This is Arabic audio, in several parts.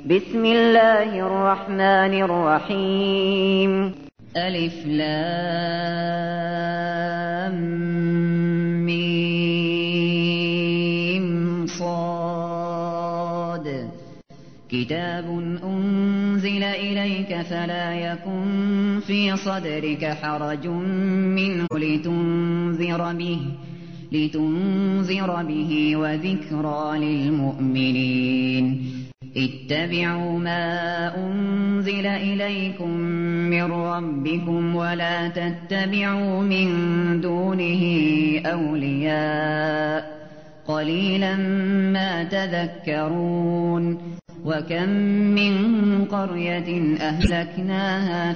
بسم الله الرحمن الرحيم. ألف لام ميم صاد. كتاب أنزل إليك فلا يكن في صدرك حرج منه لتنذر به وذكرى للمؤمنين. اتبعوا ما أنزل إليكم من ربكم ولا تتبعوا من دونه أولياء قليلا ما تذكرون. وكم من قرية أهلكناها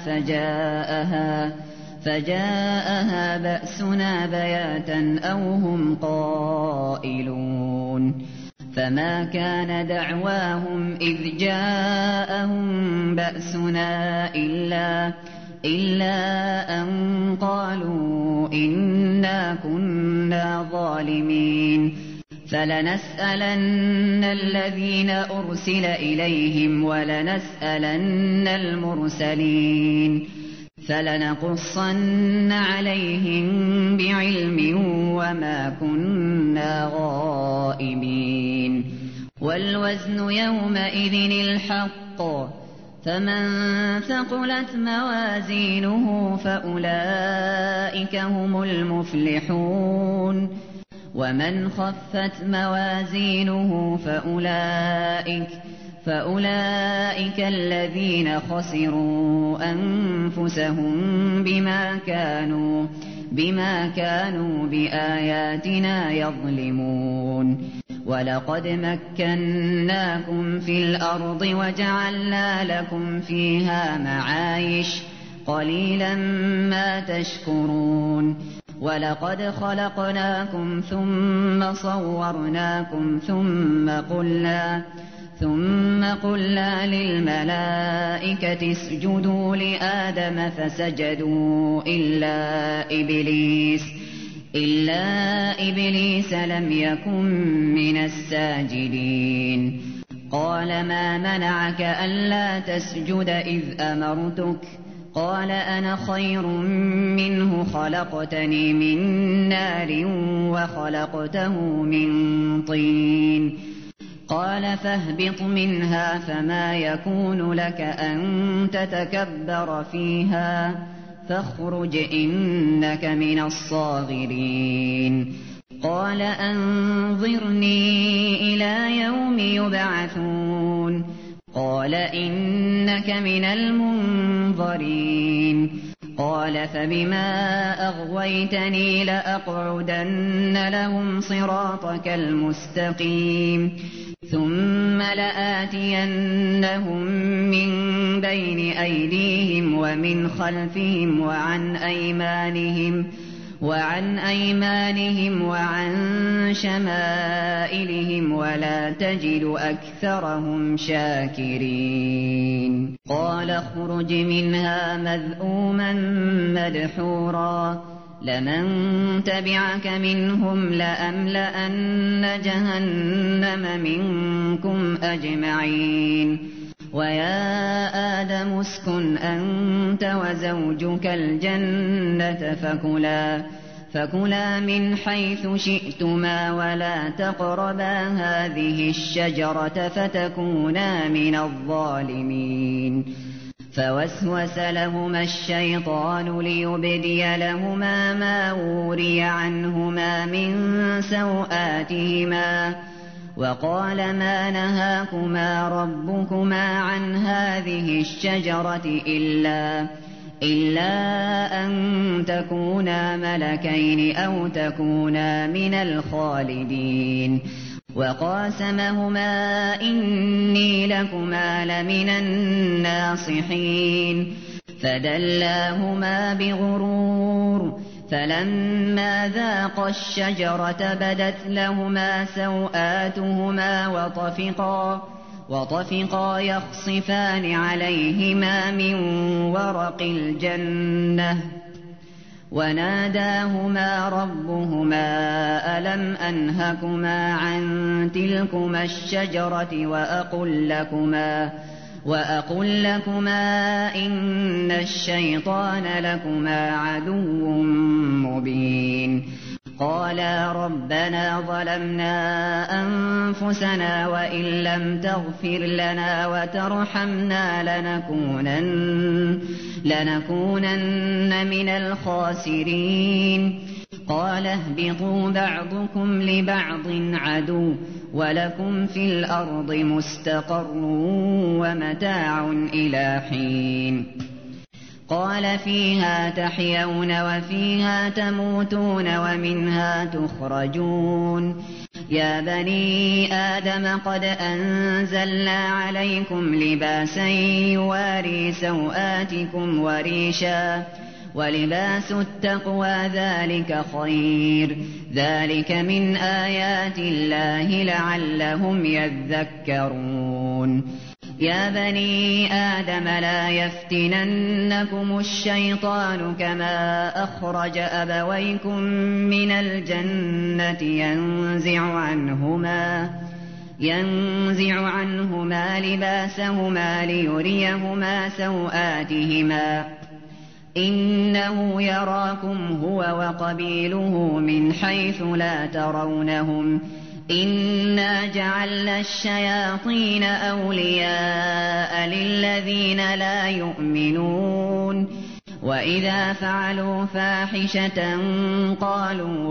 فجاءها بأسنا بياتا أو هم قائلون. فما كان دعواهم إذ جاءهم بأسنا إلا أن قالوا إنا كنا ظالمين. فلنسألن الذين أرسل إليهم ولنسألن المرسلين. فلنقصن عليهم بعلم وما كنا غائبين. والوزن يومئذ الحق. فمن ثقلت موازينه فأولئك هم المفلحون. ومن خفت موازينه فأولئك الذين خسروا أنفسهم بما كانوا بآياتنا يظلمون. ولقد مكناكم في الأرض وجعلنا لكم فيها معايش قليلا ما تشكرون. ولقد خلقناكم ثم صورناكم ثم قلنا للملائكة اسجدوا لآدم فسجدوا إلا إبليس لم يكن من الساجدين. قال ما منعك ألا تسجد إذ أمرتك؟ قال أنا خير منه خلقتني من نار وخلقته من طين. قال فاهبط منها فما يكون لك أن تتكبر فيها فاخرج إنك من الصاغرين. قال أنظرني إلى يوم يبعثون. قال إنك من المنظرين. قال فبما أغويتني لأقعدن لهم صراطك المستقيم ثم لآتينهم من بين أيديهم ومن خلفهم وعن أيمانهم وعن شمائلهم ولا تجد أكثرهم شاكرين. قال اخرج منها مذءوما مدحورا لمن تبعك منهم لأملأن جهنم منكم أجمعين. ويا آدم اسكن أنت وزوجك الجنة فكلا من حيث شئتما ولا تقربا هذه الشجرة فتكونا من الظالمين. فوسوس لهما الشيطان ليبدي لهما ما وري عنهما من سوآتهما وقال ما نهاكما ربكما عن هذه الشجرة إلا أن تكونا ملكين أو تكونا من الخالدين. وقاسمهما إني لكما لمن الناصحين. فدلاهما بغرور فلما ذاقا الشجرة بدت لهما سوآتهما وطفقا يخصفان عليهما من ورق الجنة وناداهما ربهما ألم أنهكما عن تلكما الشجرة وأقل لكما إن الشيطان لكما عدو مبين قالا ربنا ظلمنا أنفسنا وإن لم تغفر لنا وترحمنا لنكونن من الخاسرين قال اهبطوا بعضكم لبعض عدو ولكم في الأرض مستقر ومتاع إلى حين قال فيها تحيون وفيها تموتون ومنها تخرجون يا بني آدم قد أنزلنا عليكم لباسا يواري سوآتكم وريشا ولباس التقوى ذلك خير ذلك من آيات الله لعلهم يذكرون يا بني آدم لا يفتننكم الشيطان كما أخرج أبويكم من الجنة ينزع عنهما لباسهما ليريهما سوآتهما إنه يراكم هو وقبيله من حيث لا ترونهم إنا جعلنا الشياطين أولياء للذين لا يؤمنون وإذا فعلوا فاحشة قالوا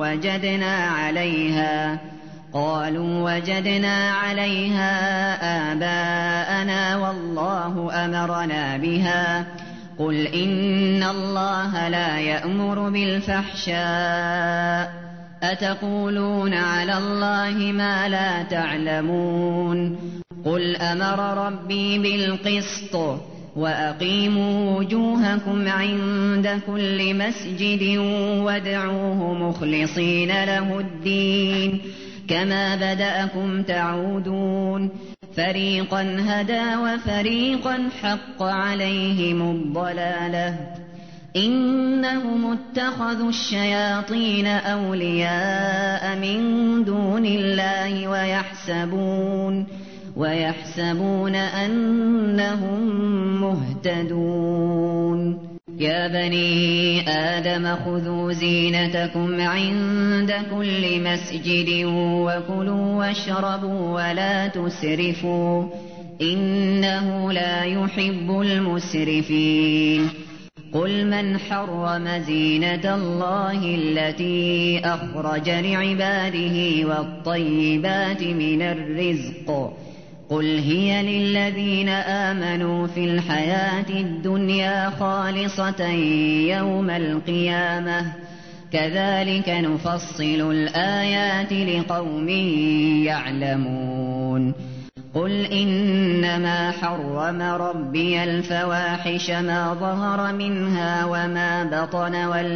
وجدنا عليها آباءنا والله أمرنا بها قل إن الله لا يأمر بالفحشاء أتقولون على الله ما لا تعلمون قل أمر ربي بالقسط وأقيموا وجوهكم عند كل مسجد وادعوه مخلصين له الدين كما بدأكم تعودون فريقا هدى وفريقا حق عليهم الضلالة إنهم اتخذوا الشياطين أولياء من دون الله ويحسبون أنهم مهتدون يا بني آدم خذوا زينتكم عند كل مسجد وكلوا واشربوا ولا تسرفوا إنه لا يحب المسرفين قل من حرم زينة الله التي أخرج لعباده والطيبات من الرزق قل هي للذين آمنوا في الحياة الدنيا خالصة يوم القيامة كذلك نفصل الآيات لقوم يعلمون قل إنما حرم ربي الفواحش ما ظهر منها وما بطن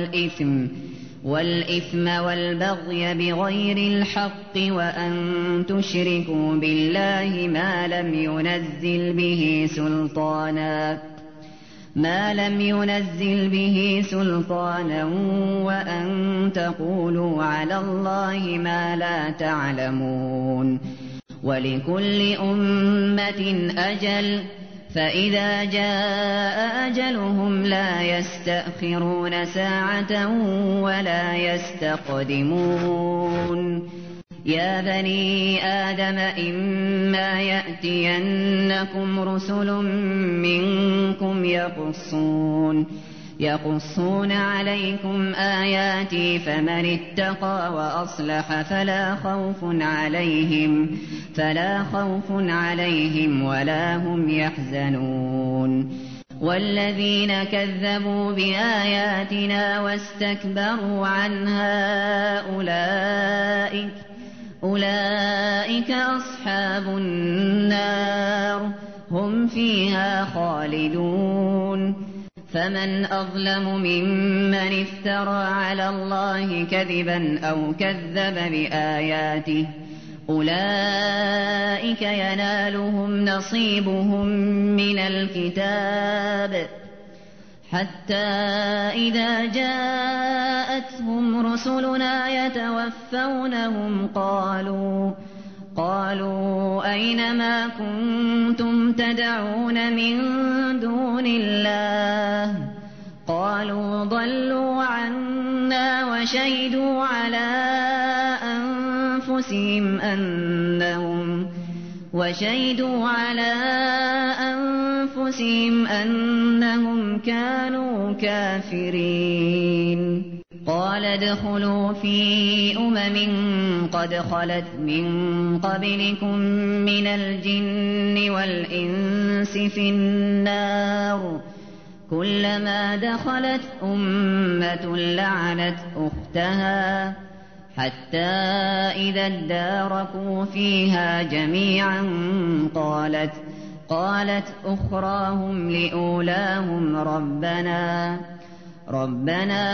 والإثم والبغي بغير الحق وأن تشركوا بالله ما لم ينزل به سلطانا وأن تقولوا على الله ما لا تعلمون ولكل أمة أجل فإذا جاء أجلهم لا يستأخرون ساعة ولا يستقدمون يا بني آدم إما يأتينكم رسل منكم يقصون عليكم آياتي فمن اتقى وأصلح فلا خوف عليهم ولا هم يحزنون والذين كذبوا بآياتنا واستكبروا عنها أولئك أصحاب النار هم فيها خالدون فمن أظلم ممن افترى على الله كذبا أو كذب بآياته أولئك ينالهم نصيبهم من الكتاب حتى إذا جاءتهم رسلنا يتوفونهم قالوا أين ما كنتم تدعون من دون الله قالوا ضلوا عنا وشهدوا على أنفسهم أنهم كانوا كافرين. قال ادخلوا في قد خلت من قبلكم من الجن والإنس في النار كلما دخلت أمة لعنت أختها حتى إذا اداركوا فيها جميعا قالت أخراهم لأولاهم ربنا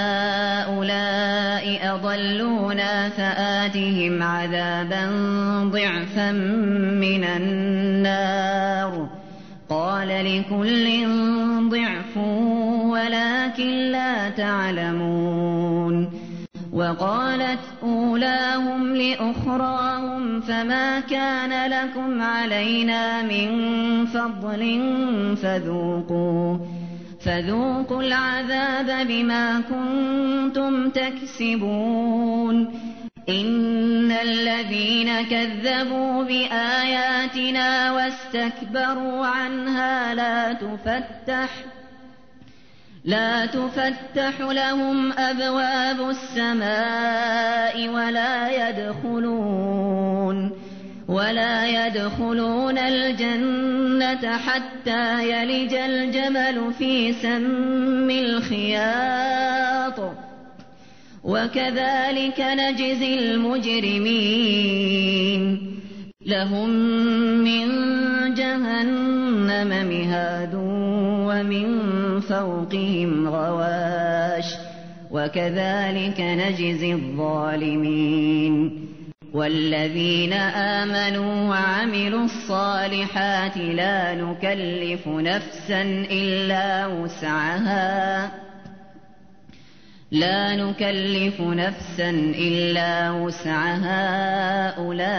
هؤلاء أضلونا فآتهم عذابا ضعفا من النار قال لكل ضعف ولكن لا تعلمون. وقالت أولاهم لأخراهم فما كان لكم علينا من فضل فذوقوا العذاب بما كنتم تكسبون. إن الذين كذبوا بآياتنا واستكبروا عنها لا تفتح لهم أبواب السماء ولا يدخلون الجنة حتى يلج الجمل في سم الخياط وكذلك نجزي المجرمين. لهم من جهنم مهاد ومن فوقهم غواش وكذلك نجزي الظالمين. والذين آمنوا وعملوا الصالحات لا نكلف نفسا إلا وسعها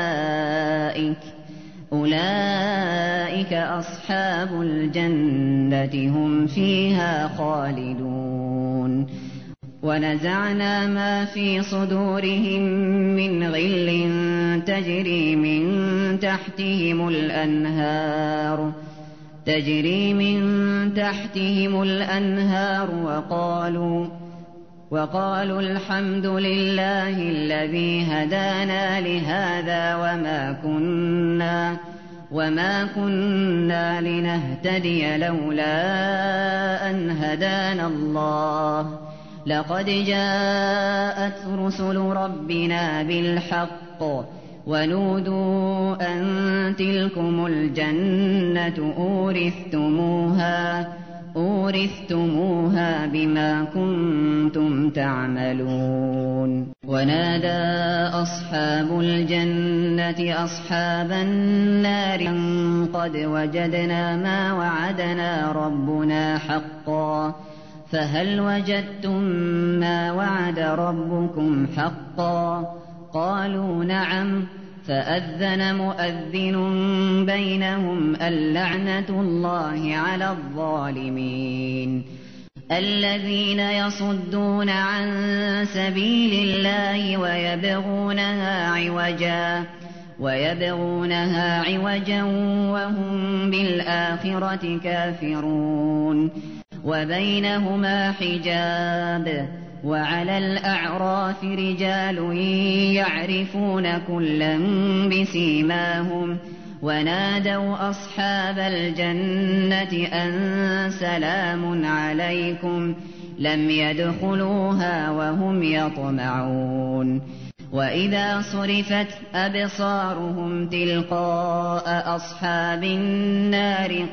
أولئك أصحاب الجنة هم فيها خالدون. ونزعنا ما في صدورهم من غل تجري من تحتهم الأنهار وقالوا الحمد لله الذي هدانا لهذا وما كنا لنهتدي لولا أن هدانا الله لقد جاءت رسل ربنا بالحق ونودوا أن تلكم الجنة أورثتموها بما كنتم تعملون. ونادى أصحاب الجنة أصحاب النار قد وجدنا ما وعدنا ربنا حقا فهل وجدتم ما وعد ربكم حقا قالوا نعم فأذن مؤذن بينهم اللعنة الله على الظالمين. الذين يصدون عن سبيل الله ويبغونها عوجا وهم بالآخرة كافرون. وبينهما حجاب وعلى الأعراف رجال يعرفون كلا بسيماهم ونادوا أصحاب الجنة أن سلام عليكم لم يدخلوها وهم يطمعون. وإذا صرفت أبصارهم تلقاء أصحاب النار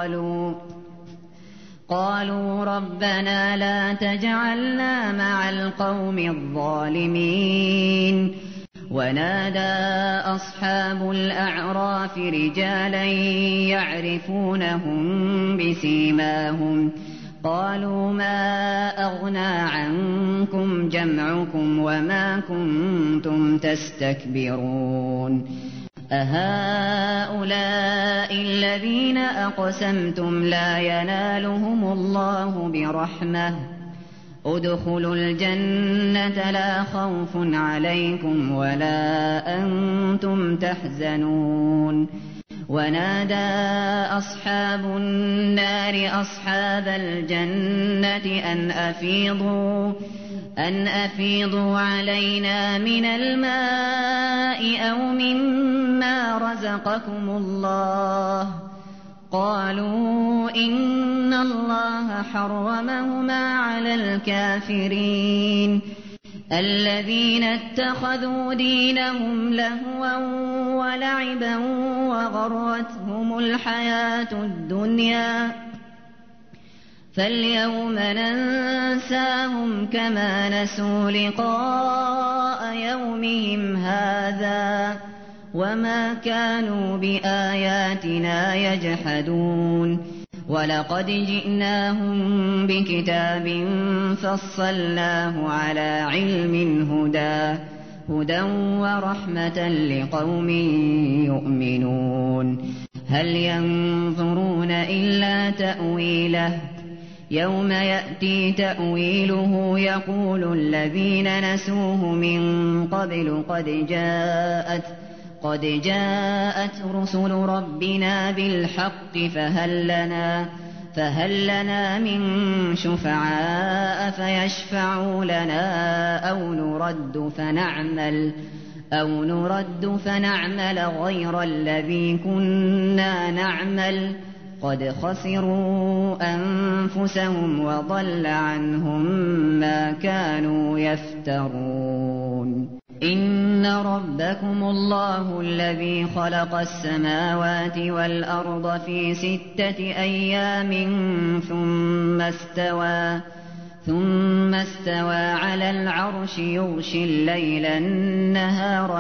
قالوا ربنا لا تجعلنا مع القوم الظالمين. ونادى أصحاب الأعراف رجالا يعرفونهم بسيماهم قالوا ما أغنى عنكم جمعكم وما كنتم تستكبرون أهؤلاء الذين أقسمتم لا ينالهم الله برحمة ادخلوا الجنة لا خوف عليكم ولا أنتم تحزنون ونادى أصحاب النار أصحاب الجنة أن أفيضوا علينا من الماء أو مما رزقكم الله قالوا إن الله حرمهما على الكافرين الذين اتخذوا دينهم لهوا ولعبا وغرتهم الحياة الدنيا فاليوم ننساهم كما نسوا لقاء يومهم هذا وما كانوا بآياتنا يجحدون ولقد جئناهم بكتاب فصلناه على علم هدى ورحمة لقوم يؤمنون هل ينظرون إلا تأويله يوم يأتي تأويله يقول الذين نسوه من قبل قد جاءت رسل ربنا بالحق فهل لنا من شفعاء فيشفعوا لنا أو نرد فنعمل غير الذي كنا نعمل قد خسروا أنفسهم وضل عنهم ما كانوا يفترون إن ربكم الله الذي خلق السماوات والأرض في 6 أيام ثم استوى على العرش يغشي الليل النهار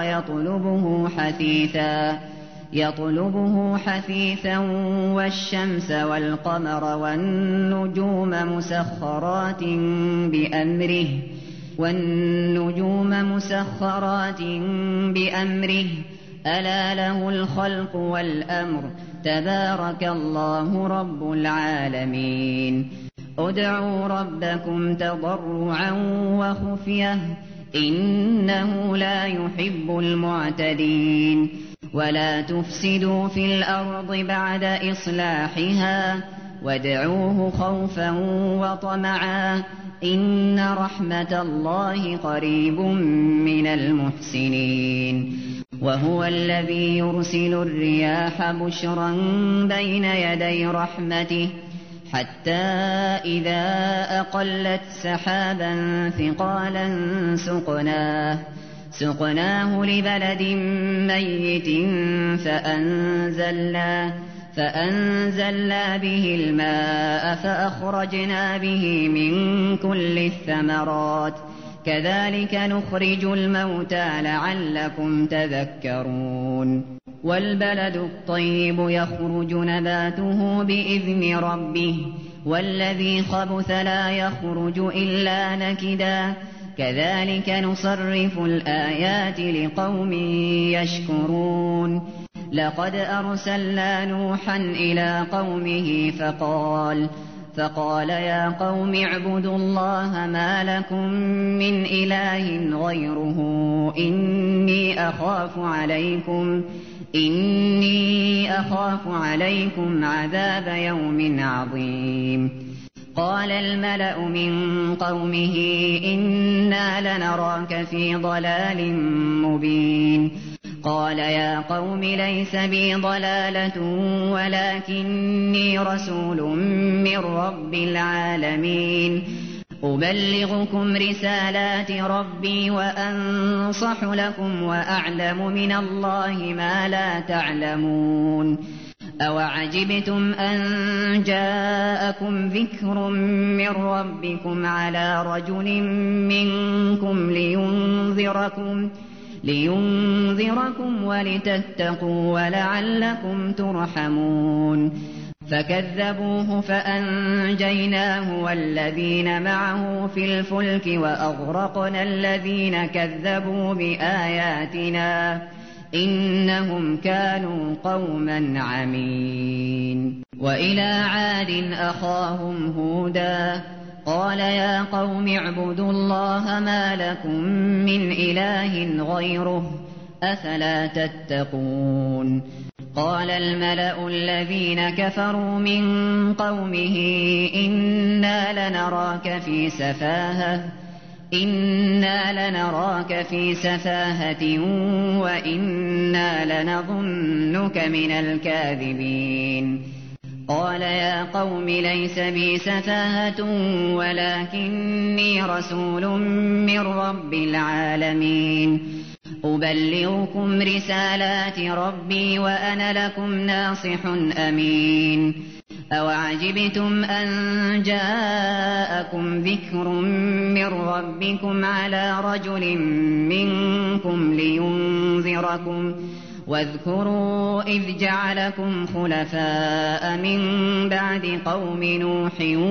يطلبه حثيثا والشمس والقمر والنجوم مسخرات بأمره ألا له الخلق والأمر تبارك الله رب العالمين ادعوا ربكم تضرعا وخفية إنه لا يحب المعتدين ولا تفسدوا في الأرض بعد إصلاحها وادعوه خوفا وطمعا إن رحمة الله قريب من المحسنين وهو الذي يرسل الرياح بشرا بين يدي رحمته حتى إذا أقلت سحابا ثقالا سقناه لبلد ميت فأنزلنا به الماء فأخرجنا به من كل الثمرات كذلك نخرج الموتى لعلكم تذكرون والبلد الطيب يخرج نباته بإذن ربه والذي خبث لا يخرج إلا نكدا كذلك نصرف الآيات لقوم يشكرون لقد أرسلنا نوحا إلى قومه فقال يا قوم اعبدوا الله ما لكم من إله غيره إني أخاف عليكم عذاب يوم عظيم قال الملأ من قومه إنا لنراك في ضلال مبين قال يا قوم ليس بي ضلالة ولكني رسول من رب العالمين أبلغكم رسالات ربي وأنصح لكم وأعلم من الله ما لا تعلمون أوعجبتم أن جاءكم ذكر من ربكم على رجل منكم لينذركم ولتتقوا ولعلكم ترحمون فكذبوه فأنجيناه والذين معه في الفلك وأغرقنا الذين كذبوا بآياتنا إنهم كانوا قوما عمين. وإلى عاد أخاهم هودا قال يا قوم اعبدوا الله ما لكم من إله غيره أفلا تتقون. قال الملأ الذين كفروا من قومه إنا لنراك في سفاهة وإنا لنظنك من الكاذبين. قال يا قوم ليس بي سفاهة ولكني رسول من رب العالمين أبلغكم رسالات ربي وأنا لكم ناصح أمين. أوعجبتم أن جاءكم ذكر من ربكم على رجل منكم لينذركم واذكروا إذ جعلكم خلفاء من بعد قوم نوح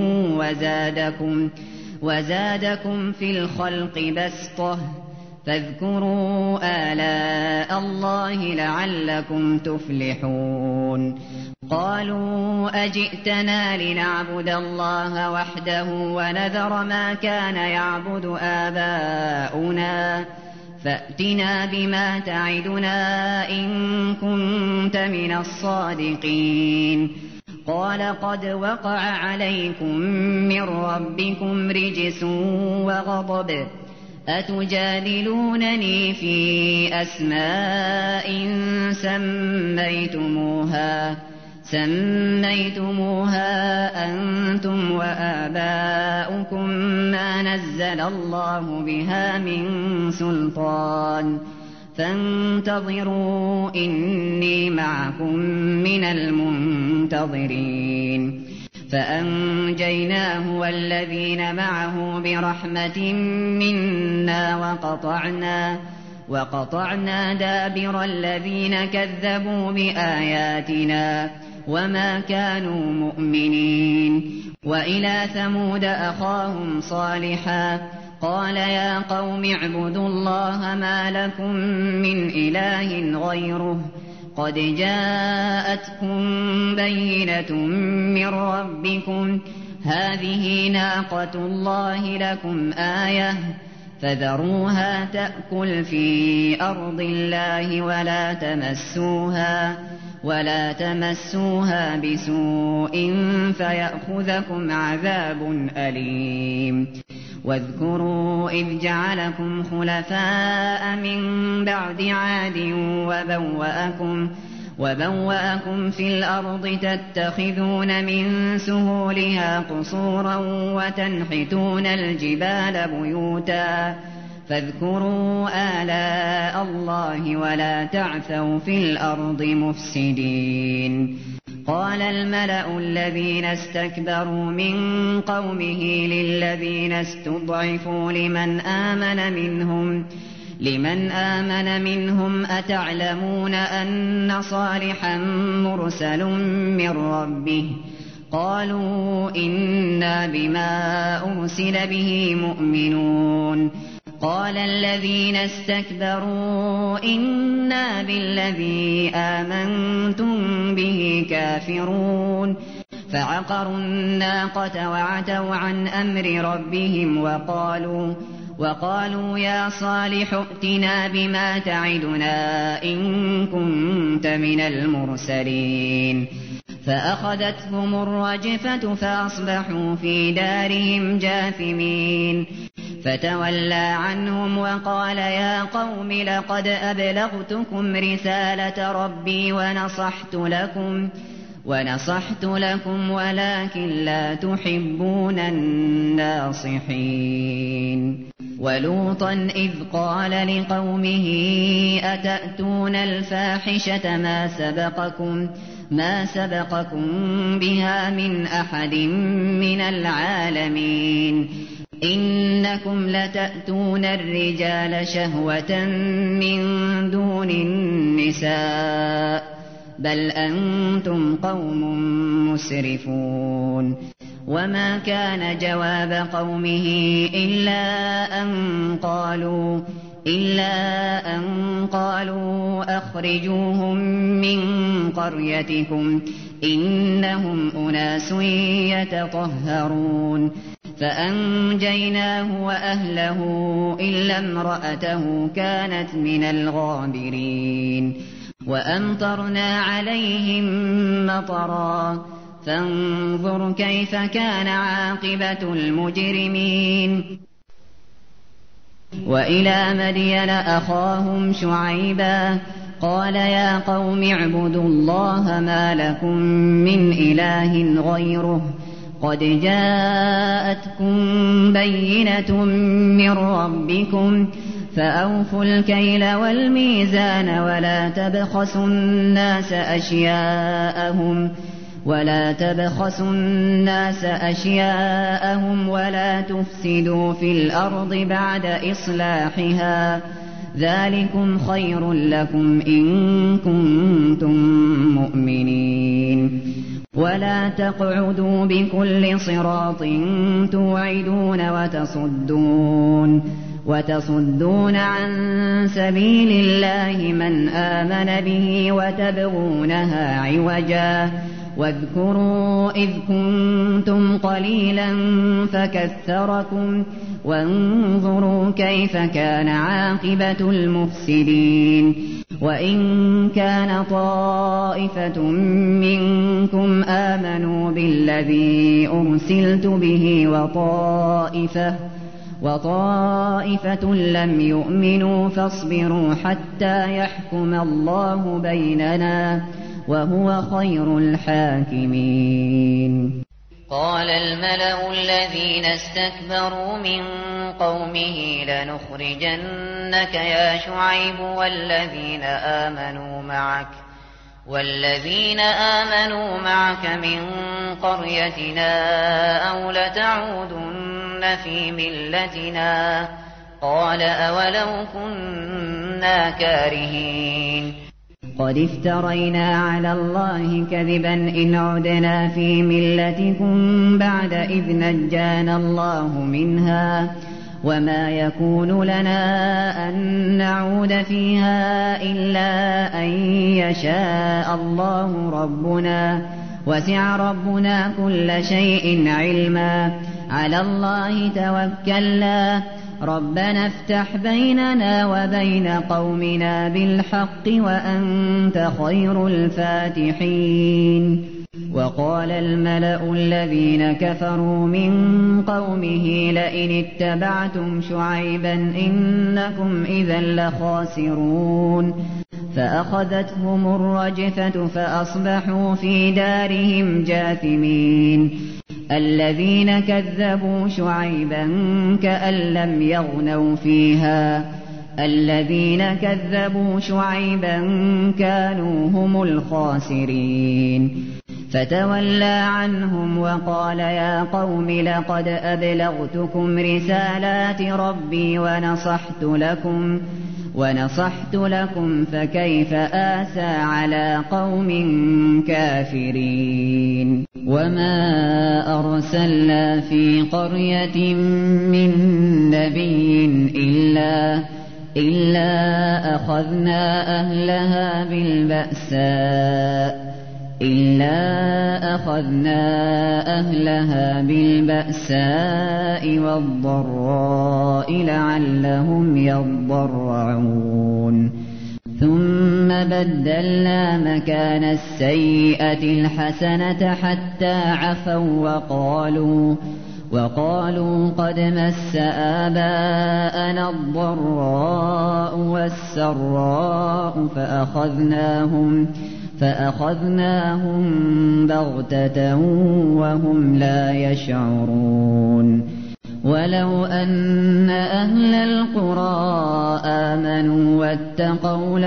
وزادكم في الخلق بسطة فاذكروا آلاء الله لعلكم تفلحون. قالوا أجئتنا لنعبد الله وحده ونذر ما كان يعبد آباؤنا فأتنا بما تعدنا إن كنت من الصادقين. قال قد وقع عليكم من ربكم رجس وغضب أتجادلونني في أسماء سميتموها أنتم وآباؤكم ما نزل الله بها من سلطان فانتظروا إني معكم من المنتظرين. فأنجيناه والذين معه برحمة منا وقطعنا دابر الذين كذبوا بآياتنا وما كانوا مؤمنين. وإلى ثمود أخاهم صالحا قال يا قوم اعبدوا الله ما لكم من إله غيره قد جاءتكم بينة من ربكم هذه ناقة الله لكم آية فذروها تأكل في أرض الله ولا تمسوها بسوء فيأخذكم عذاب أليم. واذكروا إذ جعلكم خلفاء من بعد عاد وبوأكم في الأرض تتخذون من سهولها قصورا وتنحتون الجبال بيوتا فاذكروا آلاء الله ولا تعثوا في الأرض مفسدين. قال الملأ الذين استكبروا من قومه للذين استضعفوا لمن آمن منهم أتعلمون أن صالحا مرسل من ربه قالوا إنا بما أرسل به مؤمنون. قال الذين استكبروا إنا بالذي آمنتم به كافرون. فعقروا الناقة وعتوا عن أمر ربهم وقالوا يا صالح ائتنا بما تعدنا إن كنت من المرسلين. فأخذتهم الرجفة فأصبحوا في دارهم جاثمين. فتولى عنهم وقال يا قوم لقد أبلغتكم رسالة ربي ونصحت لكم ولكن لا تحبون الناصحين. ولوطا إذ قال لقومه أتأتون الفاحشة ما سبقكم بها من أحد من العالمين إنكم لتأتون الرجال شهوة من دون النساء بل أنتم قوم مسرفون وما كان جواب قومه إلا أن قالوا أخرجوهم من قريتكم إنهم أناس يتطهرون فأنجيناه وأهله إلا امرأته كانت من الغابرين وأمطرنا عليهم مطرا فانظر كيف كان عاقبة المجرمين وإلى مدين أخاهم شعيبا قال يا قوم اعبدوا الله ما لكم من إله غيره قد جاءتكم بينة من ربكم فأوفوا الكيل والميزان ولا تبخسوا الناس أشياءهم ولا تفسدوا في الأرض بعد إصلاحها ذلكم خير لكم إن كنتم مؤمنين ولا تقعدوا بكل صراط توعدون وتصدون عن سبيل الله من آمن به وتبغونها عوجا واذكروا إذ كنتم قليلا فكثركم وانظروا كيف كان عاقبة المفسدين وإن كان طائفة منكم آمنوا بالذي أرسلت به وطائفة لم يؤمنوا فاصبروا حتى يحكم الله بيننا وهو خير الحاكمين قال الملأ الذين استكبروا من قومه لنخرجنك يا شعيب والذين آمنوا معك من قريتنا أو لتعودن في ملتنا قال أولو كنا كارهين قد افترينا على الله كذبا إن عدنا في ملتكم بعد إذ نجانا الله منها وما يكون لنا أن نعود فيها إلا أن يشاء الله ربنا وسع ربنا كل شيء علما على الله توكلنا ربنا افتح بيننا وبين قومنا بالحق وأنت خير الفاتحين وقال الملأ الذين كفروا من قومه لئن اتبعتم شعيبا إنكم إذا لخاسرون فأخذتهم الرجفة فأصبحوا في دارهم جاثمين الذين كذبوا شعيبا كأن لم يغنوا فيها الذين كذبوا شعيبا كانوا هم الخاسرين فتولى عنهم وقال يا قوم لقد أبلغتكم رسالات ربي ونصحت لكم فكيف آسى على قوم كافرين وما أرسلنا في قرية من نبي إلا أخذنا أهلها بالبأساء والضراء لعلهم يضرعون ثم بدلنا مكان السيئة الحسنة حتى عفوا وقالوا قد مس آباءنا الضراء والسراء فأخذناهم بغتة وهم لا يشعرون ولو أن أهل القرى آمنوا واتقوا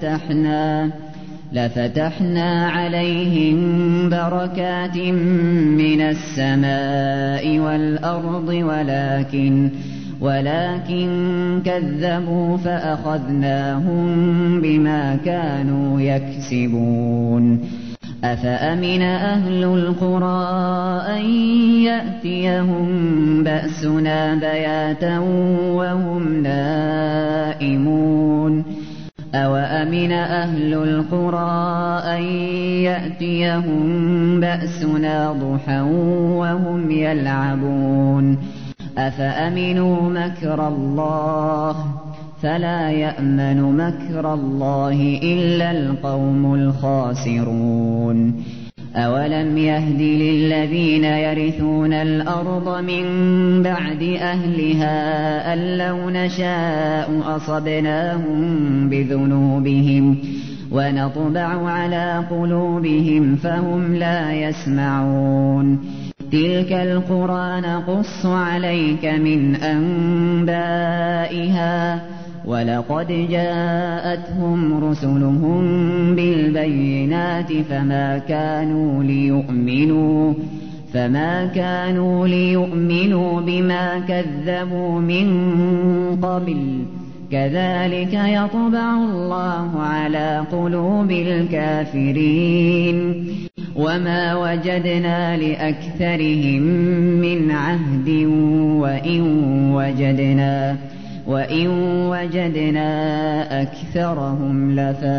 لفتحنا عليهم بركات من السماء والأرض ولكن كذبوا فأخذناهم بما كانوا يكسبون أفأمن أهل القرى أن يأتيهم بأسنا بياتا وهم نائمون أوأمن أهل القرى أن يأتيهم بأسنا ضحى وهم يلعبون أفأمنوا مكر الله فلا يأمن مكر الله إلا القوم الخاسرون أولم يهد للذين يرثون الأرض من بعد أهلها أن لو نشاء أصبناهم بذنوبهم ونطبع على قلوبهم فهم لا يسمعون تلك القرى نقص عليك من أنبائها ولقد جاءتهم رسلهم بالبينات فما كانوا ليؤمنوا بما كذبوا من قبل كذلك يطبع الله على قلوب الكافرين وما وجدنا لأكثرهم من عهد وإن وجدنا أكثرهم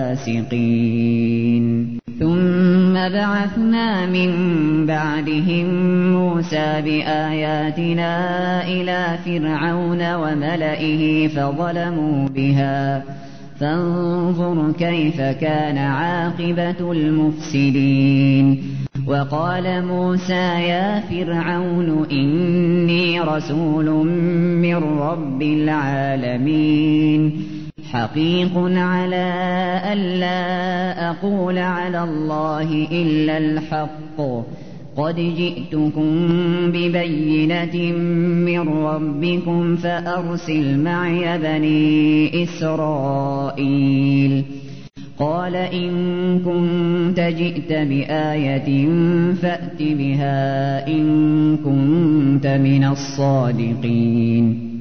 لفاسقين ثم بعثنا من بعدهم موسى بآياتنا إلى فرعون وملئه فظلموا بها فانظر كيف كان عاقبة المفسدين وقال موسى يا فرعون إني رسول من رب العالمين حقيق على ألا أقول على الله إلا الحق قد جئتكم ببينة من ربكم فأرسل معي بني إسرائيل قال إن كنت جئت بآية فأت بها إن كنت من الصادقين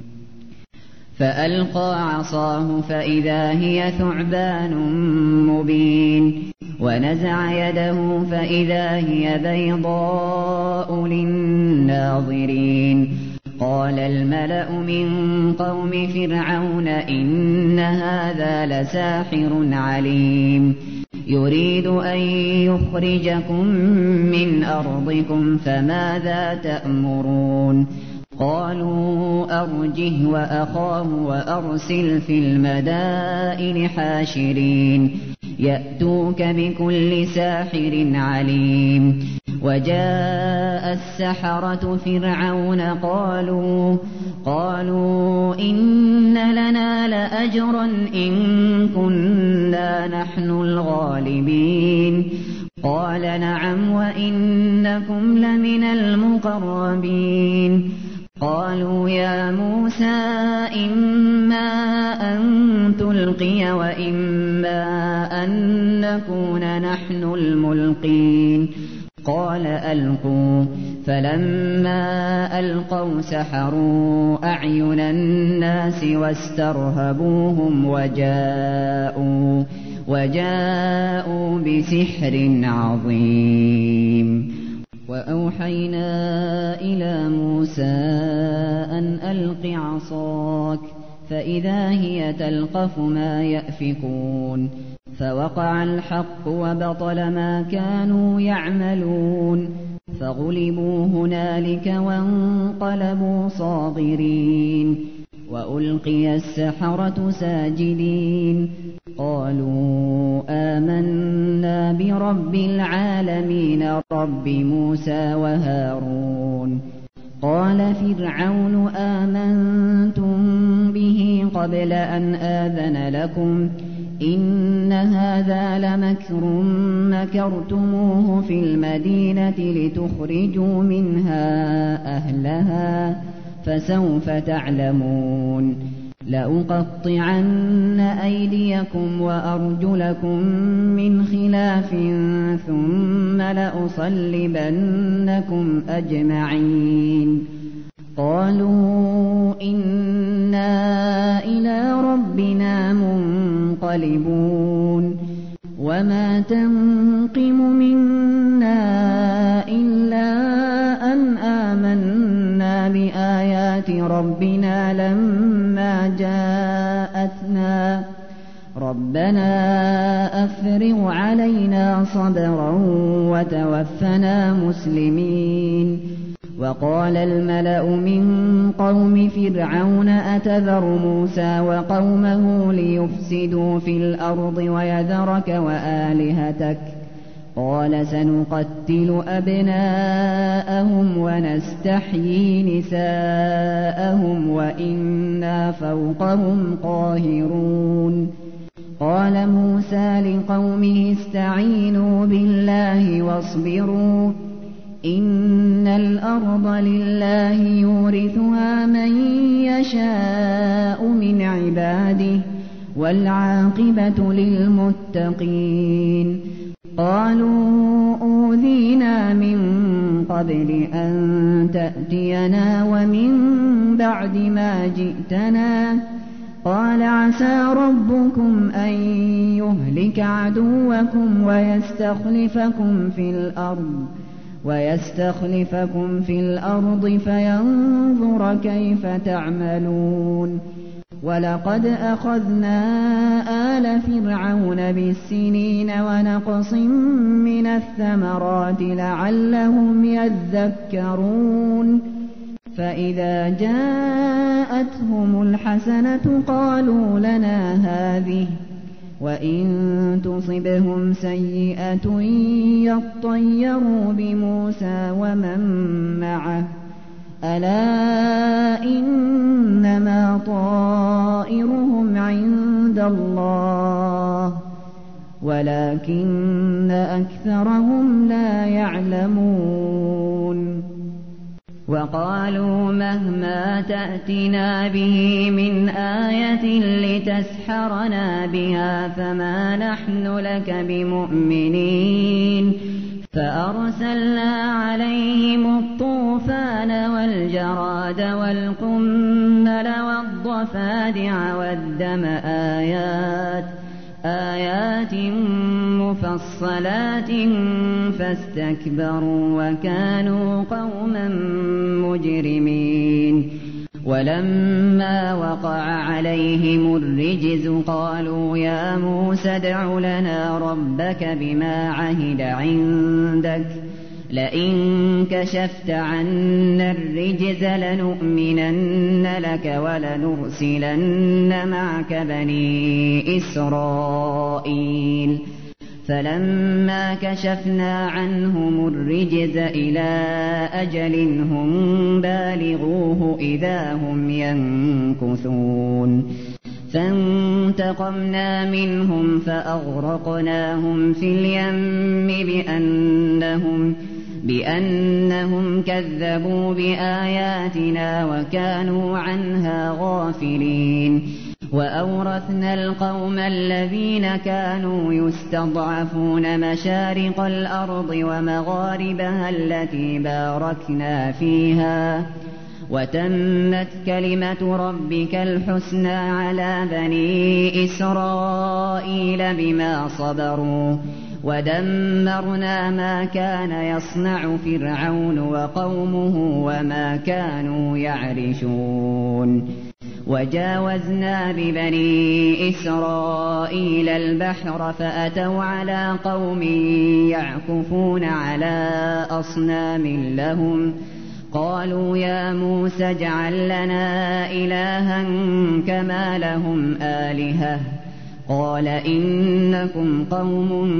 فألقى عصاه فإذا هي ثعبان مبين ونزع يده فإذا هي بيضاء للناظرين قال الملأ من قوم فرعون إن هذا لساحر عليم يريد أن يخرجكم من أرضكم فماذا تأمرون قالوا أرجه وأخاه وأرسل في المدائن حاشرين يأتوك بكل ساحر عليم وجاء السحرة فرعون قالوا إن لنا لأجرا إن كنا نحن الغالبين قال نعم وإنكم لمن المقربين قالوا يا موسى إما أن تلقي وإما أن نكون نحن الملقين قال ألقوا فلما ألقوا سحروا أعين الناس واسترهبوهم وجاءوا بسحر عظيم وأوحينا إلى موسى أن ألق عصاك فإذا هي تلقف ما يأفكون فوقع الحق وبطل ما كانوا يعملون فغلبوا هنالك وانقلبوا صاغرين وألقي السحرة ساجدين قالوا آمنا برب العالمين رب موسى وهارون قال فرعون آمنتم به قبل أن آذن لكم إن هذا لمكر مكرتموه في المدينة لتخرجوا منها أهلها فسوف تعلمون لأقطعن أيديكم وأرجلكم من خلاف ثم لأصلبنكم أجمعين قالوا إنا إلى ربنا منقلبون وما تنقم منا إلا أن آمنا بآيات ربنا لما جاءتنا ربنا أفرغ علينا صبرا وتوفنا مسلمين وقال الملأ من قوم فرعون أتذر موسى وقومه ليفسدوا في الأرض ويذرك وآلهتك قال سنقتل أبناءهم ونستحيي نساءهم وإنا فوقهم قاهرون قال موسى لقومه استعينوا بالله واصبروا إن الأرض لله يورثها من يشاء من عباده والعاقبة للمتقين قالوا أوذينا من قبل أن تأتينا ومن بعد ما جئتنا قال عسى ربكم أن يهلك عدوكم ويستخلفكم في الأرض فينظر كيف تعملون ولقد أخذنا آل فرعون بالسنين ونقص من الثمرات لعلهم يذكرون فإذا جاءتهم الحسنة قالوا لنا هذه وإن تصبهم سيئة يطيروا بموسى ومن معه ألا إنما طائرهم عند الله ولكن أكثرهم لا يعلمون وقالوا مهما تأتنا به من آية لتسحرنا بها فما نحن لك بمؤمنين فأرسلنا عليهم الطوفان والجراد والقمل والضفادع والدم آيات مفصلات فاستكبروا وكانوا قوما مجرمين ولما وقع عليهم الرجز قالوا يا موسى ادع لنا ربك بما عهد عندك لئن كشفت عنا الرجز لنؤمنن لك ولنرسلن معك بني إسرائيل فلما كشفنا عنهم الرجز إلى أجل هم بالغوه إذا هم ينكثون فانتقمنا منهم فأغرقناهم في اليم بأنهم كذبوا بآياتنا وكانوا عنها غافلين وأورثنا القوم الذين كانوا يستضعفون مشارق الأرض ومغاربها التي باركنا فيها وتمت كلمة ربك الحسنى على بني إسرائيل بما صبروا ودمرنا ما كان يصنع فرعون وقومه وما كانوا يعرشون وجاوزنا ببني إسرائيل البحر فأتوا على قوم يعكفون على أصنام لهم قالوا يا موسى اجعل لنا إلها كما لهم آلهة قال إنكم قوم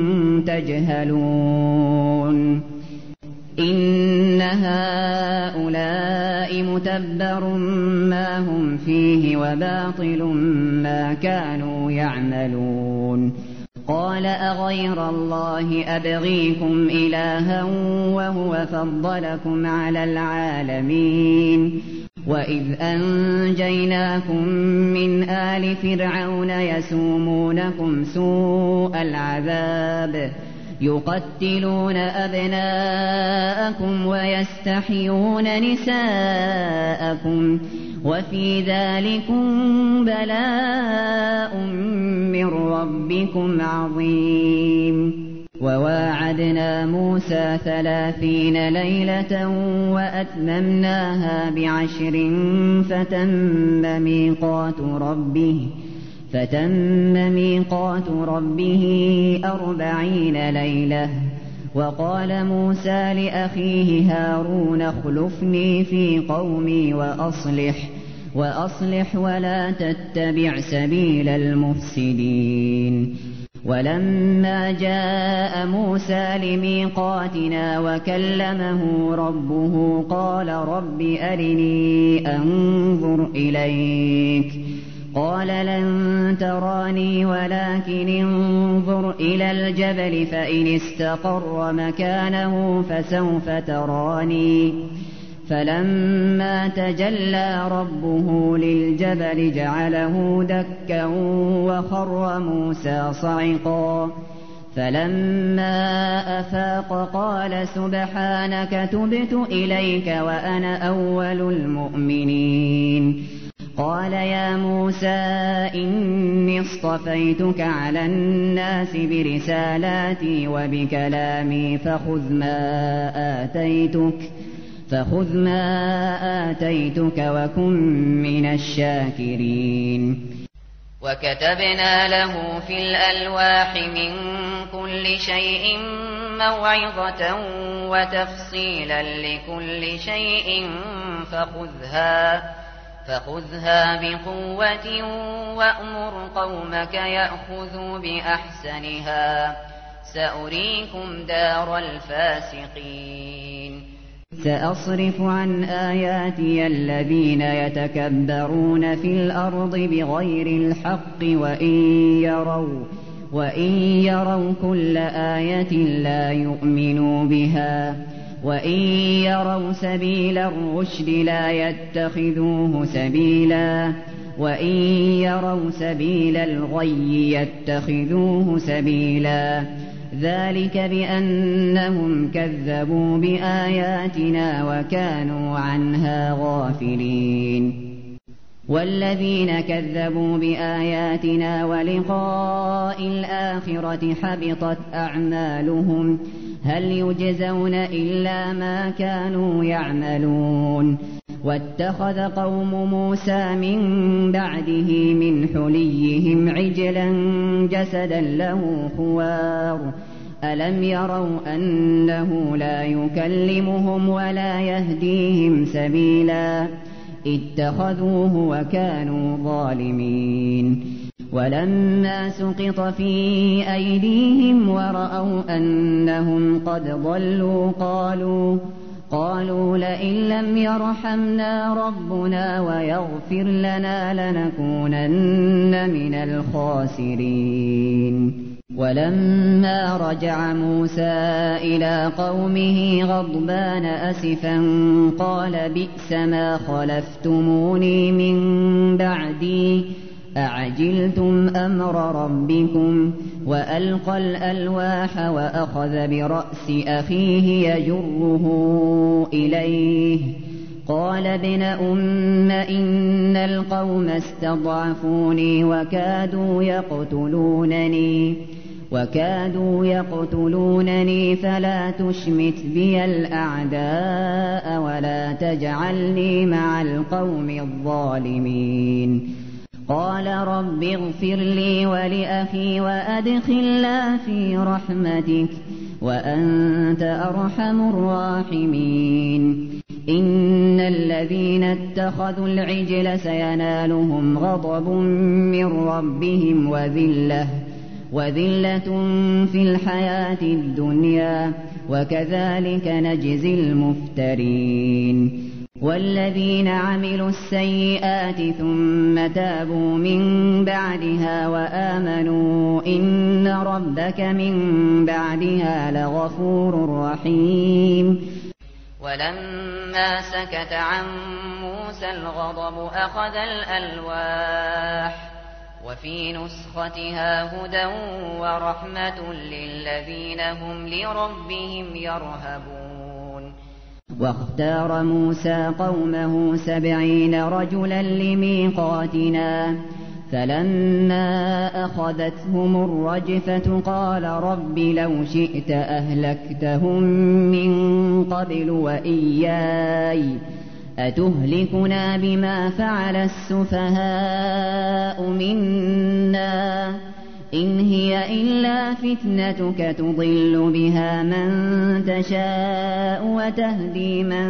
تجهلون إن هؤلاء متبر ما هم فيه وباطل ما كانوا يعملون قال أغير الله أبغيكم إلها وهو فضلكم على العالمين وإذ أنجيناكم من آل فرعون يسومونكم سوء العذاب يقتلون أبناءكم أبناءكم ويستحيون نساءكم وفي ذلكم بلاء من ربكم عظيم. وواعدنا موسى 30 ليلة وأتممناها ب10 فتم ميقات ربه 40 ليلة. وقال موسى لأخيه هارون اخلفني في قومي وأصلح ولا تتبع سبيل المفسدين. ولما جاء موسى لميقاتنا وكلمه ربه قال رب أرني أنظر إليك قال لن تراني ولكن انظر إلى الجبل فإن استقر مكانه فسوف تراني. فلما تجلى ربه للجبل جعله دكا وخر موسى صعقا. فلما أفاق قال سبحانك تبت إليك وأنا أول المؤمنين. قال يا موسى إني اصطفيتك على الناس برسالاتي وبكلامي فخذ ما آتيتك وكن من الشاكرين. وكتبنا له في الألواح من كل شيء موعظة وتفصيلا لكل شيء فخذها بقوة وأمر قومك يأخذوا بأحسنها سأريكم دار الفاسقين. سأصرف عن آياتي الذين يتكبرون في الأرض بغير الحق وإن يروا كل آية لا يؤمنوا بها وإن يروا سبيل الرشد لا يتخذوه سبيلا وإن يروا سبيل الغي يتخذوه سبيلا. ذلك بأنهم كذبوا بآياتنا وكانوا عنها غافلين. والذين كذبوا بآياتنا ولقاء الآخرة حبطت أعمالهم هل يجزون إلا ما كانوا يعملون. واتخذ قوم موسى من بعده من حليهم عجلا جسدا له خوار ألم يروا أنه لا يكلمهم ولا يهديهم سبيلا اتخذوه وكانوا ظالمين. ولما سقط في أيديهم ورأوا أنهم قد ضلوا قالوا لئن لم يرحمنا ربنا ويغفر لنا لنكونن من الخاسرين. ولما رجع موسى إلى قومه غضبان أسفا قال بئس ما خلفتموني من بعدي أعجلتم أمر ربكم. وألقى الألواح وأخذ برأس أخيه يجره إليه قال ابن أم إن القوم استضعفوني وكادوا يقتلونني فلا تشمت بي الأعداء ولا تجعلني مع القوم الظالمين. قال رب اغفر لي ولأخي وأدخلنا في رحمتك وأنت أرحم الراحمين. إن الذين اتخذوا العجل سينالهم غضب من ربهم وذلة في الحياة الدنيا وكذلك نجزي المفترين. والذين عملوا السيئات ثم تابوا من بعدها وآمنوا إن ربك من بعدها لغفور رحيم. ولما سكت عن موسى الغضب أخذ الألواح وفي نسختها هدى ورحمة للذين هم لربهم يرهبون. واختار موسى قومه 70 رجلا لميقاتنا فلما أخذتهم الرجفة قال رب لو شئت أهلكتهم من قبل وإياي أتهلكنا بما فعل السفهاء منا إن هي إلا فتنتك تضل بها من تشاء وتهدي من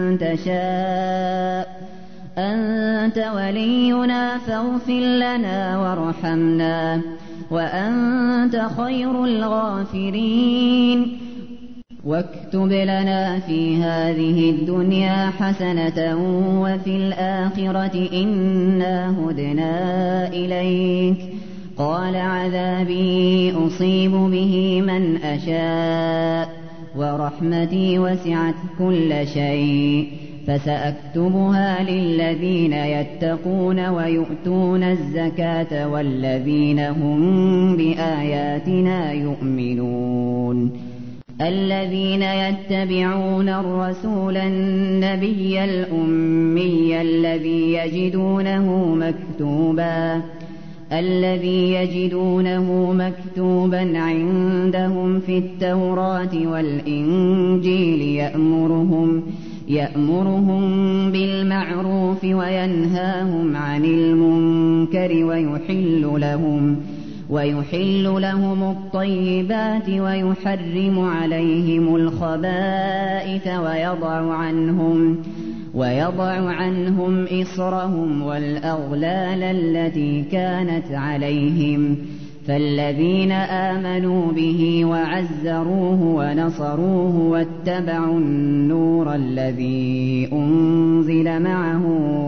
تشاء أنت ولينا فاغفر لنا وارحمنا وأنت خير الغافرين واكتب لنا في هذه الدنيا حسنة وفي الآخرة إنا هدنا إليك قال عذابي أصيب به من أشاء ورحمتي وسعت كل شيء فسأكتبها للذين يتقون ويؤتون الزكاة والذين هم بآياتنا يؤمنون الذين يتبعون الرسول النبي الأمي الذي يجدونه مكتوبا عندهم في التوراة والإنجيل يأمرهم بالمعروف وينهاهم عن المنكر ويحل لهم الطيبات ويحرم عليهم الخبائث ويضع عنهم إصرهم والأغلال التي كانت عليهم فالذين آمنوا به وعزروه ونصروه واتبعوا النور الذي أنزل معه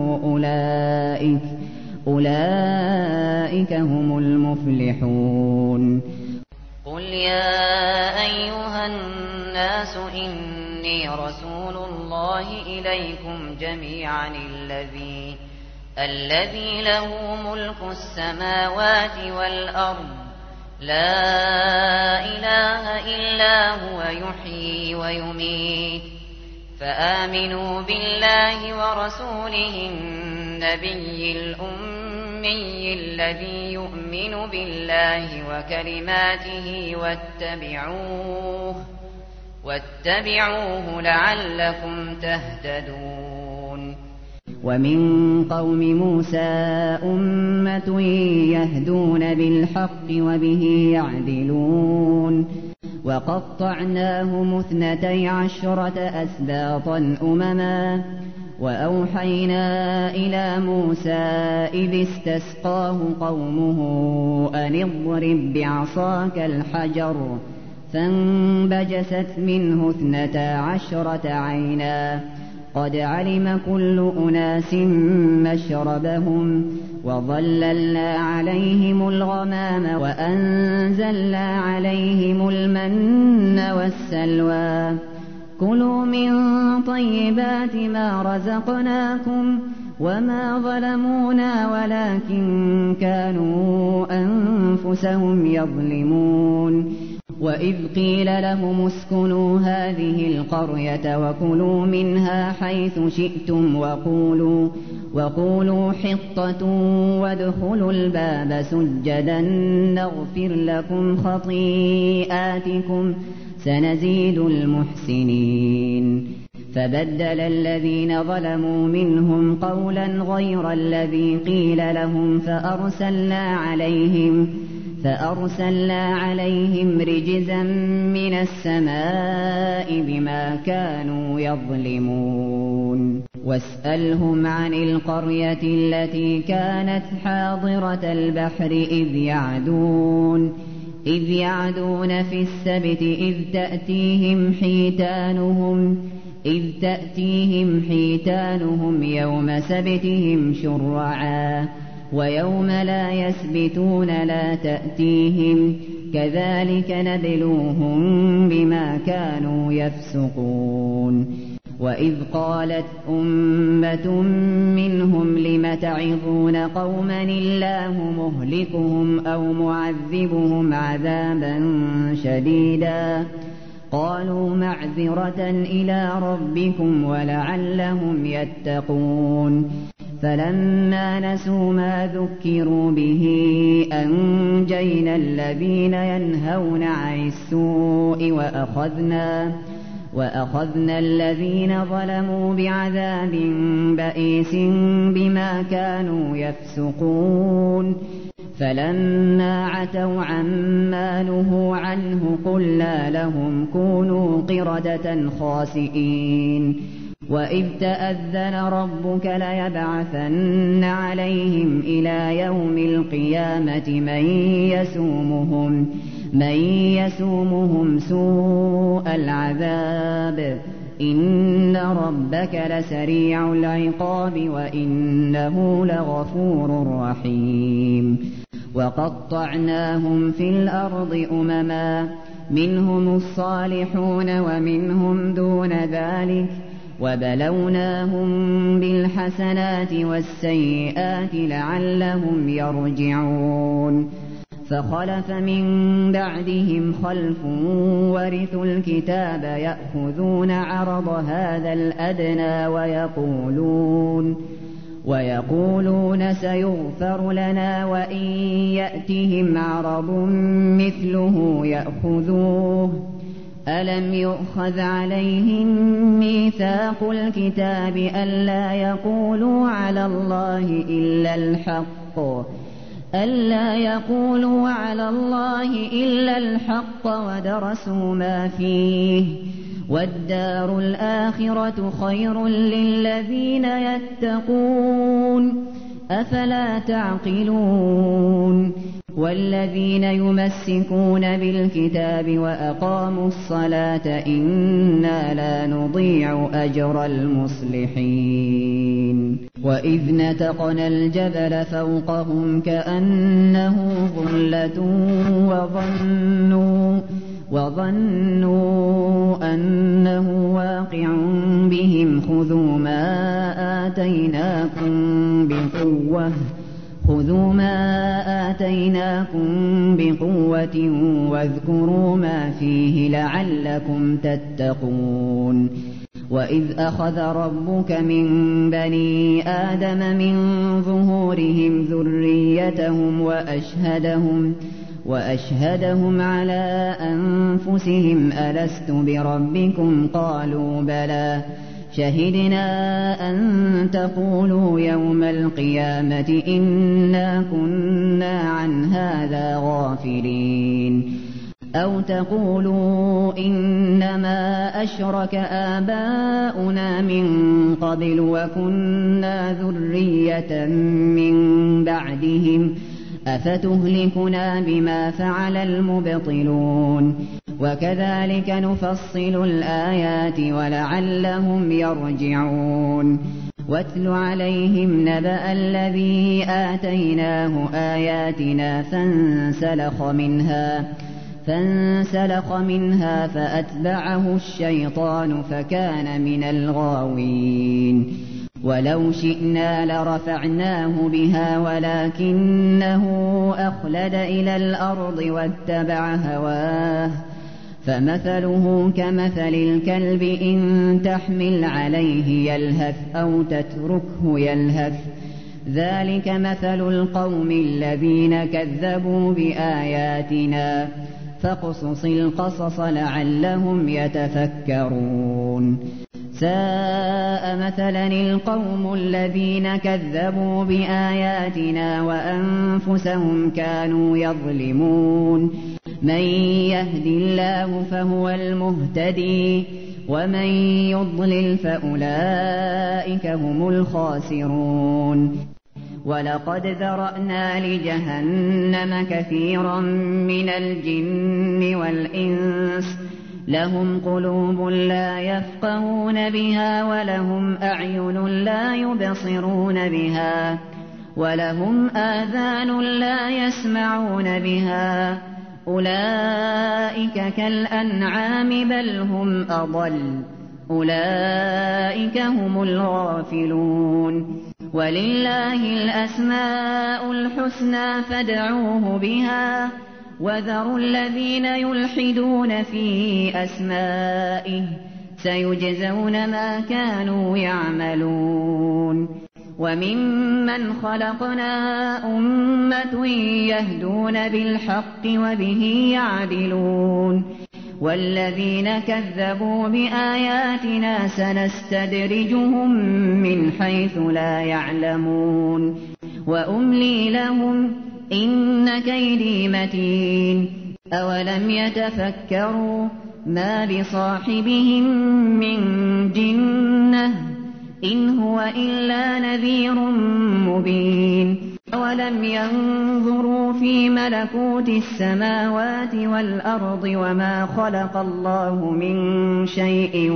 أولئك هم المفلحون قل يا أيها الناس إني رسول الله إليكم جميعا الذي له ملك السماوات والأرض لا إله إلا هو يحيي ويميت فآمنوا بالله ورسوله النبي الأمي الذي يؤمن بالله وكلماته واتبعوه لعلكم تهتدون ومن قوم موسى أمة يهدون بالحق وبه يعدلون وقطعناهم 12 أسباطا أمما وأوحينا إلى موسى إذ استسقاه قومه أن اضرب بعصاك الحجر فانبجست منه 12 عينا قد علم كل أناس مشربهم وظللنا عليهم الغمام وأنزلنا عليهم المن والسلوى كلوا من طيبات ما رزقناكم وما ظلمونا ولكن كانوا أنفسهم يظلمون وإذ قيل لهم اسكنوا هذه القرية وكلوا منها حيث شئتم وقولوا حطة وادخلوا الباب سجدا نغفر لكم خطيئاتكم سنزيد المحسنين فبدل الذين ظلموا منهم قولا غير الذي قيل لهم فأرسلنا عليهم رجزا من السماء بما كانوا يظلمون واسألهم عن القرية التي كانت حاضرة البحر إذ يعدون في السبت إذ تأتيهم حيتانهم يوم سبتهم شرعا ويوم لا يسبتون لا تأتيهم كذلك نبلوهم بما كانوا يفسقون وإذ قالت أمة منهم لم تعظون قوما الله مهلكهم أو معذبهم عذابا شديدا قالوا معذرة إلى ربكم ولعلهم يتقون فلما نسوا ما ذكروا به أنجينا الذين ينهون عن السوء وأخذنا الذين ظلموا بعذاب بئيس بما كانوا يفسقون فلما عتوا عما نهوا عنه قلنا لهم كونوا قردة خاسئين وإذ تأذن ربك ليبعثن عليهم إلى يوم القيامة من يسومهم سوء العذاب إن ربك لسريع العقاب وإنه لغفور رحيم وقطعناهم في الأرض أمما منهم الصالحون ومنهم دون ذلك وبلوناهم بالحسنات والسيئات لعلهم يرجعون فخلف من بعدهم خلف ورثوا الكتاب يأخذون عرض هذا الأدنى ويقولون سيغفر لنا وإن يأتهم عرض مثله يأخذوه ألم يؤخذ عليهم ميثاق الكتاب ألا يقولوا على الله إلا الحق ودرسوا ما فيه والدار الآخرة خير للذين يتقون أفلا تعقلون والذين يمسكون بالكتاب وأقاموا الصلاة إنا لا نضيع أجر المصلحين وإذ نتقنا الجبل فوقهم كأنه ظلة وظنوا أنه واقع بهم خذوا ما آتيناكم بقوة واذكروا ما فيه لعلكم تتقون وإذ أخذ ربك من بني آدم من ظهورهم ذريتهم وأشهدهم على أنفسهم ألست بربكم قالوا بلى شهدنا أن تقولوا يوم القيامة إنا كنا عن هذا غافلين أو تقولوا إنما أشرك آباؤنا من قبل وكنا ذرية من بعدهم أفتهلكنا بما فعل المبطلون وكذلك نفصل الآيات ولعلهم يرجعون واتل عليهم نبأ الذي آتيناه آياتنا فانسلخ منها فأتبعه الشيطان فكان من الغاوين ولو شئنا لرفعناه بها ولكنه أخلد إلى الأرض واتبع هواه فمثله كمثل الكلب إن تحمل عليه يلهث أو تتركه يلهث ذلك مثل القوم الذين كذبوا بآياتنا فاقصص القصص لعلهم يتفكرون ساء مثلا القوم الذين كذبوا بآياتنا وأنفسهم كانوا يظلمون من يهد الله فهو المهتدي ومن يضلل فأولئك هم الخاسرون ولقد ذرأنا لجهنم كثيرا من الجن والإنس لهم قلوب لا يفقهون بها ولهم أعين لا يبصرون بها ولهم آذان لا يسمعون بها أولئك كالأنعام بل هم أضل أولئك هم الغافلون ولله الأسماء الحسنى فادعوه بها وذروا الذين يلحدون في أسمائه سيجزون ما كانوا يعملون وممن خلقنا أمة يهدون بالحق وبه يعدلون والذين كذبوا بآياتنا سنستدرجهم من حيث لا يعلمون وأملي لهم إن كيدي متين أولم يتفكروا ما بصاحبهم من جنة إن هو إلا نذير مبين أولم ينظروا في ملكوت السماوات والأرض وما خلق الله من شيء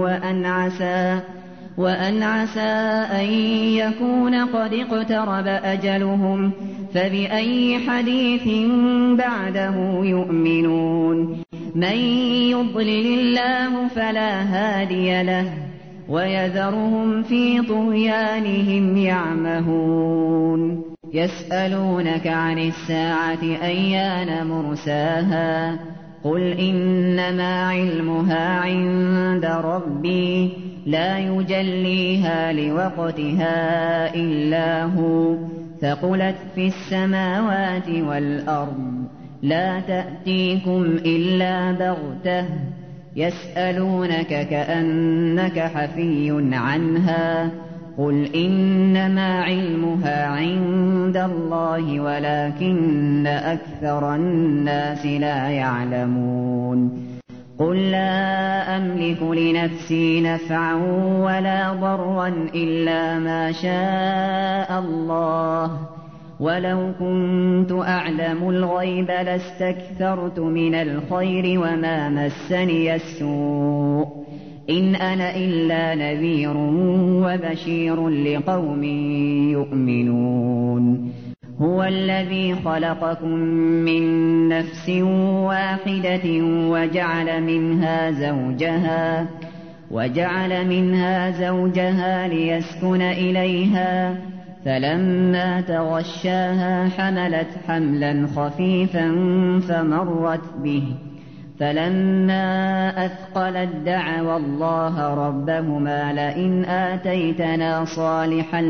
وأن عسى أن يكون قد اقترب أجلهم فبأي حديث بعده يؤمنون من يضلل الله فلا هادي له ويذرهم في طغيانهم يعمهون يسألونك عن الساعة أيان مرساها قل إنما علمها عند ربي لا يجليها لوقتها إلا هو ثقلت في السماوات والأرض لا تأتيكم إلا بغتة يسألونك كأنك حفي عنها قل إنما علمها عند الله ولكن أكثر الناس لا يعلمون قل لا أملك لنفسي نفعا ولا ضرا إلا ما شاء الله ولو كنت أعلم الغيب لاستكثرت من الخير وما مسني السوء إن أنا إلا نذير وبشير لقوم يؤمنون هو الذي خلقكم من نفس واحدة وجعل منها زوجها ليسكن إليها فلما تغشاها حملت حملا خفيفا فمرت به فلما أثقلت دعوا الله ربهما لئن آتيتنا صالحا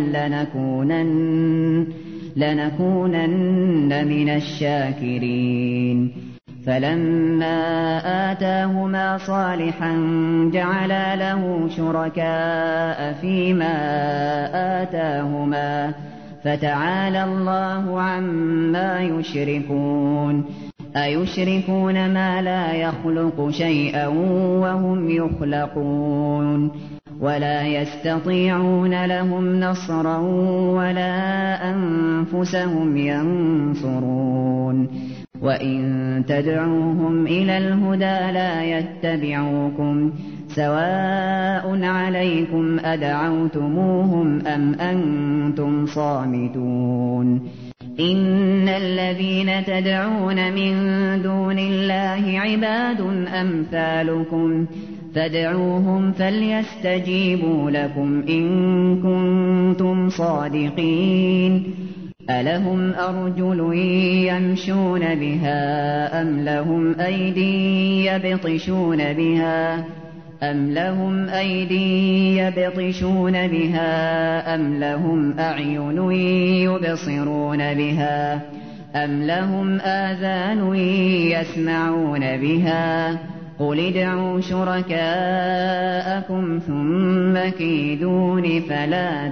لنكونن من الشاكرين فلما آتاهما صالحا جعلا له شركاء فيما آتاهما فتعالى الله عما يشركون أيشركون ما لا يخلق شيئا وهم يخلقون ولا يستطيعون لهم نصرا ولا أنفسهم ينصرون وإن تدعوهم إلى الهدى لا يتبعوكم سواء عليكم أدعوتموهم أم أنتم صامتون إن الذين تدعون من دون الله عباد أمثالكم فادعوهم فليستجيبوا لكم إن كنتم صادقين ألهم أرجل يمشون بها أم لهم أيدي يبطشون بها أم لهم أعين يبصرون بها أم لهم آذان يسمعون بها قل ادعوا شركاءكم ثم كيدون فلا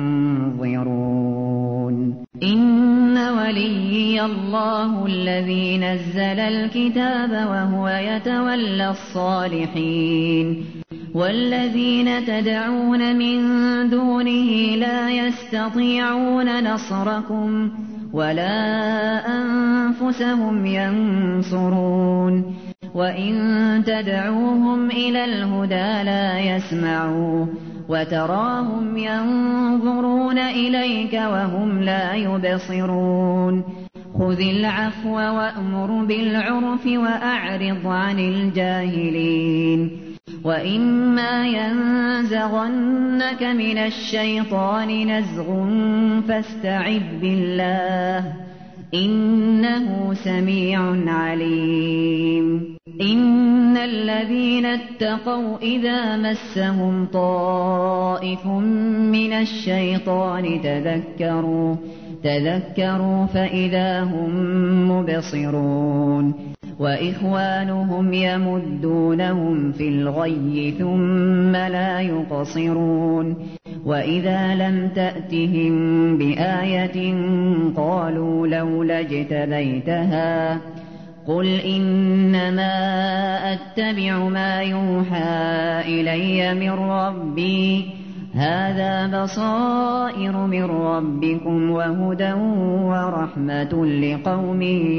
تنظرون إن وليي الله الذي نزل الكتاب وهو يتولى الصالحين والذين تدعون من دونه لا يستطيعون نصركم ولا أنفسهم ينصرون وإن تدعوهم إلى الهدى لا يسمعوا وتراهم ينظرون إليك وهم لا يبصرون خذ العفو وأمر بالعرف وأعرض عن الجاهلين وإما ينزغنك من الشيطان نزغ فاستعذ بالله إنه سميع عليم إن الذين اتقوا إذا مسهم طائف من الشيطان تذكروا فإذا هم مبصرون وإخوانهم يمدونهم في الغي ثم لا يقصرون وإذا لم تأتهم بآية قالوا لولا اجتبيتها قل إنما أتبع ما يوحى إلي من ربي هذا بصائر من ربكم وهدى ورحمة لقوم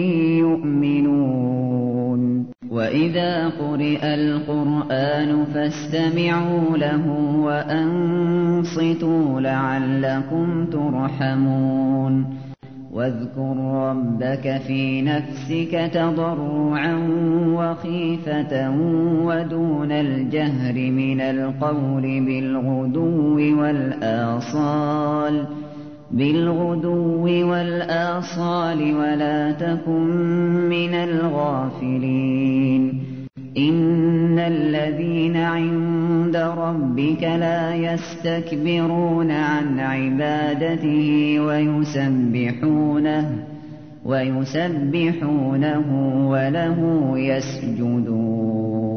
يؤمنون وإذا قرئ القرآن فاستمعوا له وأنصتوا لعلكم ترحمون واذكر ربك في نفسك تضرعا وخيفة ودون الجهر من القول بالغدو والآصال ولا تكن من الغافلين إن الذين عند ربك لا يستكبرون عن عبادته ويسبحونه وله يسجدون